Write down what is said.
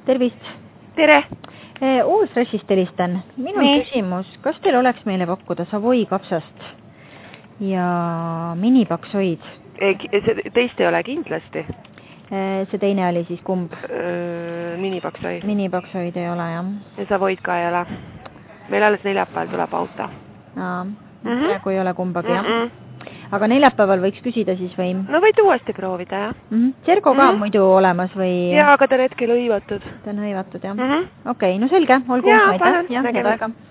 tervist! Tere! Uusressist helistan. Minu küsimus, kas teil oleks meile pakkuda Savoy kapsast ja minipaksoid? Teist ei ole kindlasti. See teine oli siis kumb? Minipaksoid. Minipaksoid ei ole, jah. Ja Savoyd ka ei ole. Meil alles neljapäeval tuleb auto. Praegu ei ole kumbagi, jah. Aga neljapäeval võiks küsida siis või? No võid uuesti proovida, jah. Sergo ka muidu olemas või? Jaa, aga ta on hetkel hõivatud. Ta on hõivatud, jah. Okei, no selge, olgu. Jaa, palun. Head aega.